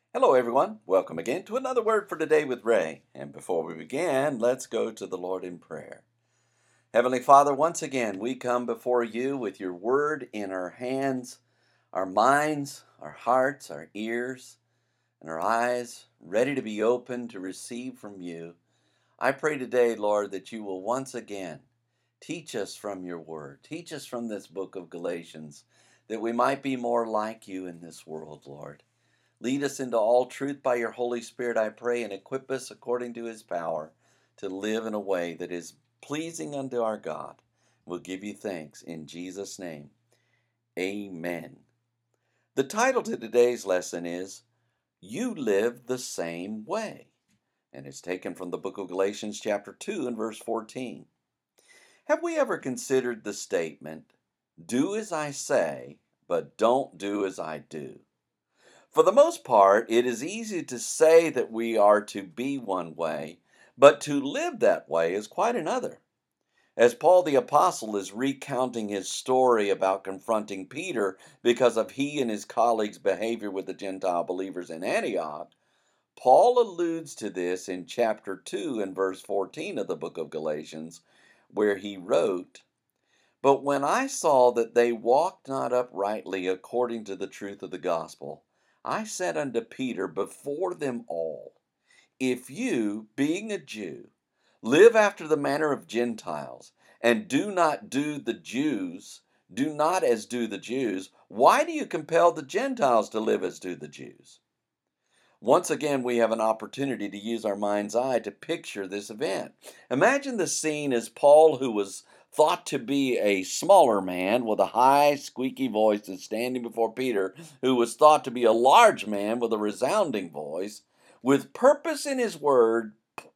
Hello, everyone. Welcome again to another Word for Today with Ray. And before we begin, let's go to the Lord in prayer. Heavenly Father, once again, we come before you with your Word in our hands, our minds, our hearts, our ears, and our eyes, ready to be open to receive from you. I pray today, Lord, that you will once again teach us from your Word. Teach us from this book of Galatians, that we might be more like you in this world, Lord. Lead us into all truth by your Holy Spirit, I pray, and equip us according to his power to live in a way that is pleasing unto our God. We'll give you thanks in Jesus' name. Amen. The title to today's lesson is, You Live the Same Way, and it's taken from the book of Galatians chapter 2 and verse 14. Have we ever considered the statement, do as I say, but don't do as I do? For the most part, it is easy to say that we are to be one way, but to live that way is quite another. As Paul the Apostle is recounting his story about confronting Peter because of he and his colleagues' behavior with the Gentile believers in Antioch, Paul alludes to this in chapter 2 and verse 14 of the book of Galatians, where he wrote, But when I saw that they walked not uprightly according to the truth of the gospel, I said unto Peter before them all, If you, being a Jew, live after the manner of Gentiles, and do not as do the Jews, why do you compel the Gentiles to live as do the Jews? Once again, we have an opportunity to use our mind's eye to picture this event. Imagine the scene as Paul, who was thought to be a smaller man with a high, squeaky voice, is standing before Peter, who was thought to be a large man with a resounding voice. With purpose in his word,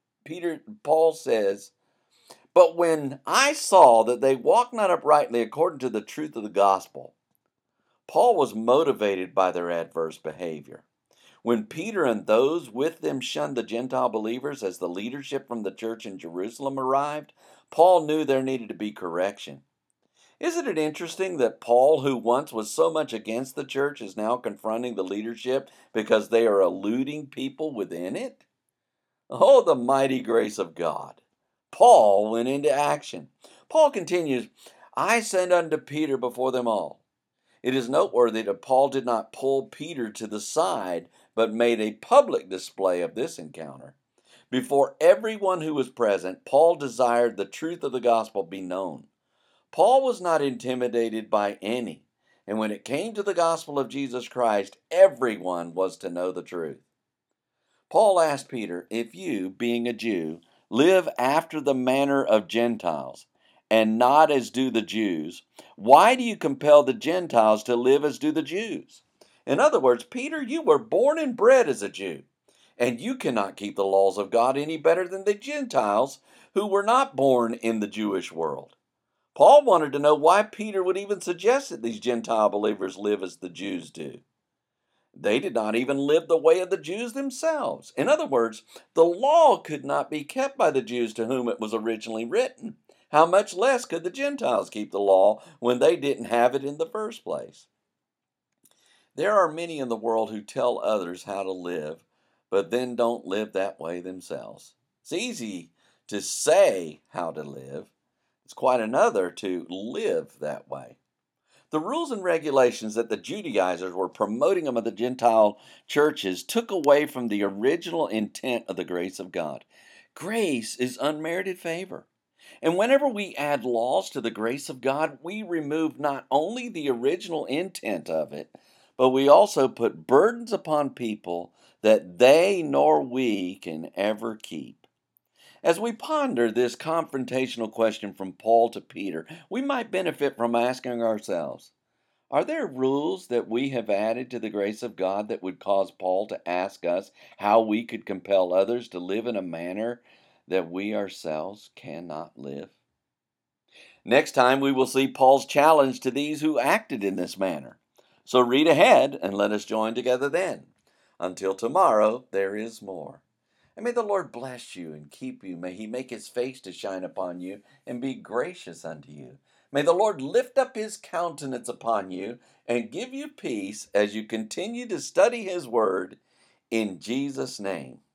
Paul says, But when I saw that they walked not uprightly according to the truth of the gospel, Paul was motivated by their adverse behavior. When Peter and those with them shunned the Gentile believers as the leadership from the church in Jerusalem arrived, Paul knew there needed to be correction. Isn't it interesting that Paul, who once was so much against the church, is now confronting the leadership because they are eluding people within it? Oh, the mighty grace of God. Paul went into action. Paul continues, I sent unto Peter before them all. It is noteworthy that Paul did not pull Peter to the side, but made a public display of this encounter. Before everyone who was present, Paul desired the truth of the gospel be known. Paul was not intimidated by any, and when it came to the gospel of Jesus Christ, everyone was to know the truth. Paul asked Peter, If you, being a Jew, live after the manner of Gentiles, and not as do the Jews, why do you compel the Gentiles to live as do the Jews? In other words, Peter, you were born and bred as a Jew, and you cannot keep the laws of God any better than the Gentiles who were not born in the Jewish world. Paul wanted to know why Peter would even suggest that these Gentile believers live as the Jews do. They did not even live the way of the Jews themselves. In other words, the law could not be kept by the Jews to whom it was originally written. How much less could the Gentiles keep the law when they didn't have it in the first place? There are many in the world who tell others how to live, but then don't live that way themselves. It's easy to say how to live. It's quite another to live that way. The rules and regulations that the Judaizers were promoting among the Gentile churches took away from the original intent of the grace of God. Grace is unmerited favor. And whenever we add laws to the grace of God, we remove not only the original intent of it, but we also put burdens upon people that they nor we can ever keep. As we ponder this confrontational question from Paul to Peter, we might benefit from asking ourselves, are there rules that we have added to the grace of God that would cause Paul to ask us how we could compel others to live in a manner that we ourselves cannot live? Next time we will see Paul's challenge to these who acted in this manner. So read ahead and let us join together then. Until tomorrow, there is more. And may the Lord bless you and keep you. May he make his face to shine upon you and be gracious unto you. May the Lord lift up his countenance upon you and give you peace as you continue to study his word in Jesus' name.